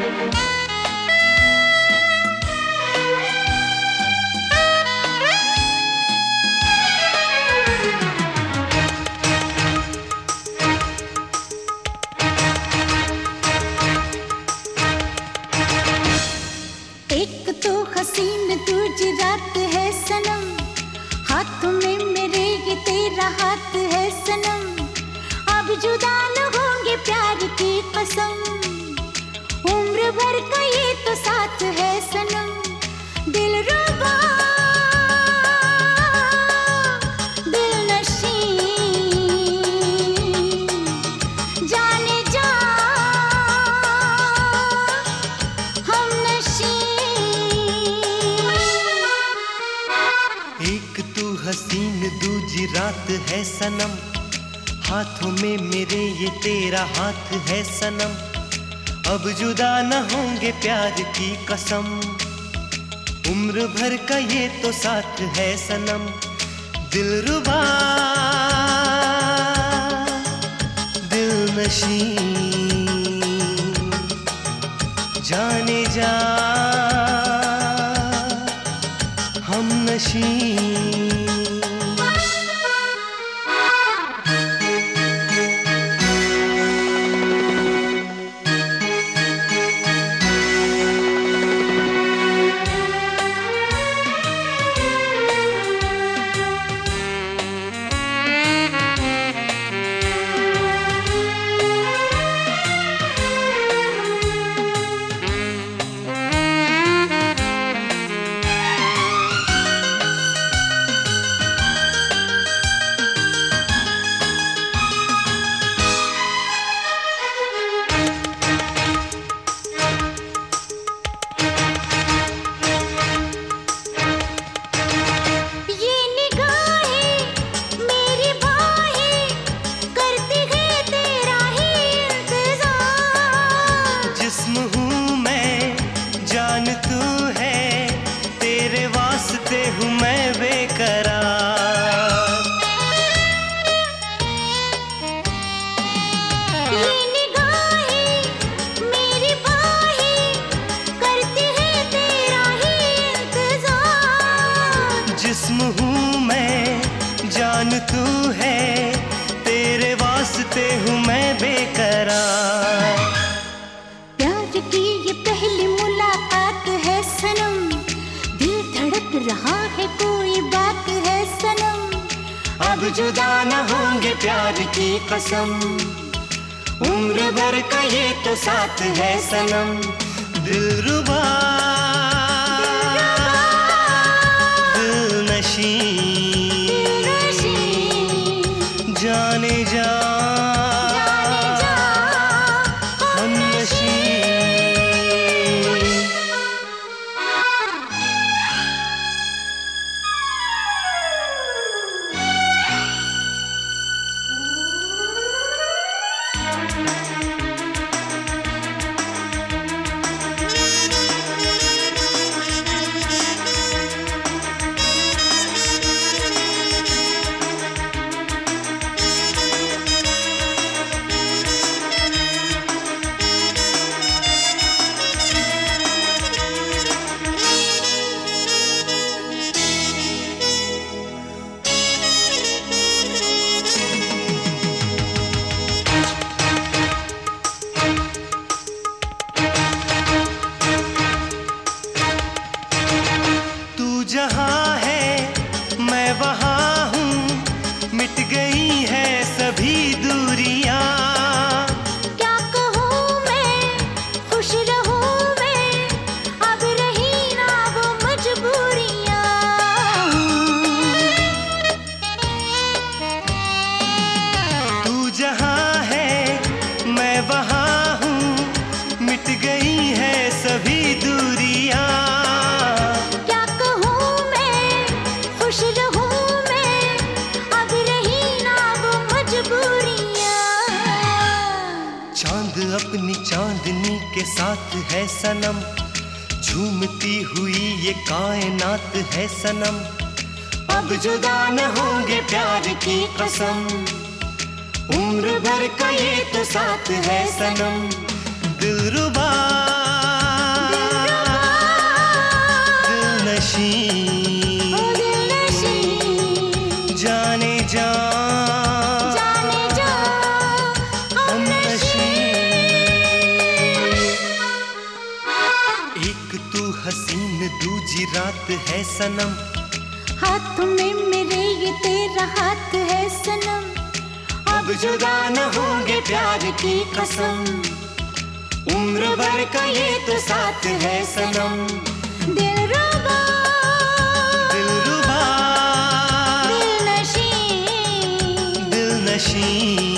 एक तो हसीन दूजी रात है सनम, हाथों में मेरे ये तेरा हाथ है सनम। अब जुदा न होंगे प्यार की कसम, उम्र भर का ये तो साथ है सनम। दिलरुबा दिलनशी जाने जा हमनशी। एक तू हसीन दूजी रात है सनम, हाथों में मेरे ये तेरा हाथ है सनम। अब जुदा न होंगे प्यार की कसम, उम्र भर का ये तो साथ है सनम। दिलरुबा दिलनशी जाने जा हमनशी। जिस्म हूँ मैं जान तू है, तेरे वास्ते हूँ मैं बेकरार। ये निगाहें मेरी बाहें करती है तेरा ही इंतजार। जिस्म हूँ मैं जान तू है, तेरे वास्ते हूँ मैं बेकरार। प्यार की ये पहली मुलाकात है सनम, दिल धड़क रहा है कोई बात है सनम। अब जुदा न होंगे प्यार की कसम, उम्र भर का ये तो साथ है सनम। दिलरुबा दिलनशी जाने जा हमनशी। जहाँ है मैं वहाँ हूँ, मिट गई है सभी दूरियां। क्या कहूँ मैं, खुश रहूँ मैं, अब रही ना वो मजबूरियां। तू जहाँ है मैं वहाँ हूँ, मिट गई है सभी दूरियां। खुश रहूं मैं, अब रही ना वो मजबूरियां। चांद अपनी चांदनी के साथ है सनम, झूमती हुई ये कायनात है सनम। अब जुदा न होंगे प्यार की कसम, उम्र भर का ये तो साथ है सनम। दिलरुबा दूजी रात है सनम। हाथ में मेरे ये तेरा हाथ है सनम। अब जुदा न होंगे प्यार की कसम, उम्र भर का ये तो साथ है सनम। दिलरुबा, दिलरुबा, दिलनशीं, दिलनशीं